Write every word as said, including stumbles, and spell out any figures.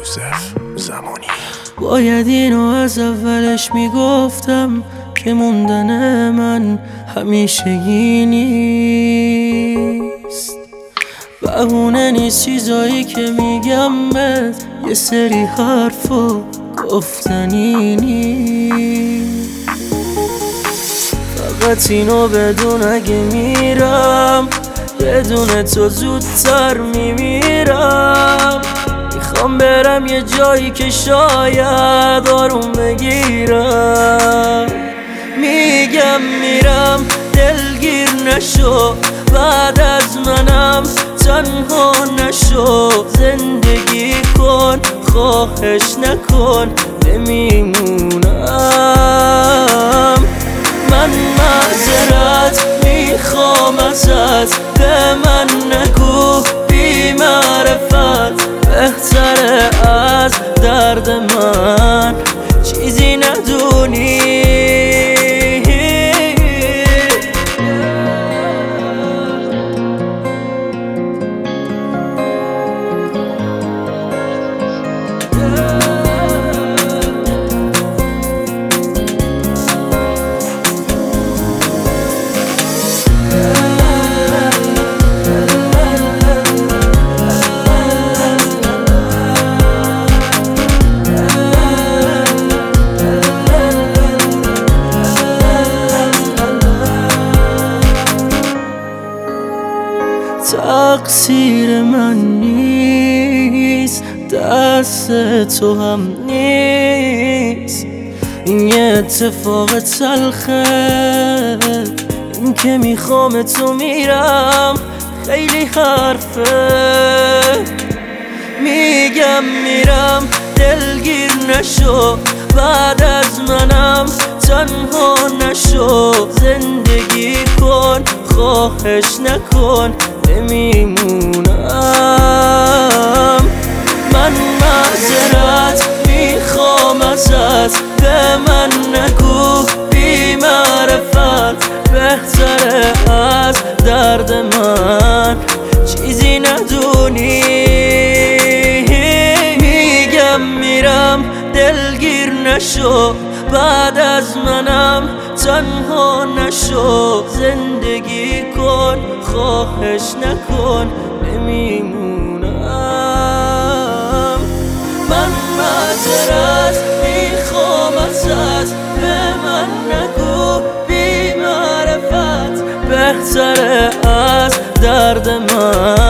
یوسف زمانی. باید اینو از اولش میگفتم که موندن من همیشگی نیست، بهونه نیست چیزایی که میگم بهت، یه سری حرف و گفتنی نیست. فقط اینو بدون اگه میرم بدون تو زودتر میمیرم. میخوام برم یه جایی که شاید آروم بگیرم. میگم میرم دلگیر نشو، بعد از منم تنها نشو. زندگی کن خواهش نکن نمیمونم. من معذرت میخوام ازت، به من نگو بی معرفت. بهتره از درد من چیزی ندونی. تقصیر من نیست، دست تو هم نیست. این یه اتفاق تلخه، این که میخوام تو میرم خیلی حرفه. میگم میرم دلگیر نشو، بعد از منم تنها نشو. زندگی کن خواهش نکن نمیمونم. من معذرت میخوام ازت، به من نگو بی معرفت. بهتره از درد من چیزی ندونی. میگم میرم دلگیر نشو، بعد از منم تنها نشو. زندگی کن خواهش نکن نمیمونم. من معذرت میخوام ازت، به من نگو بی معرفت. بهتره از درد من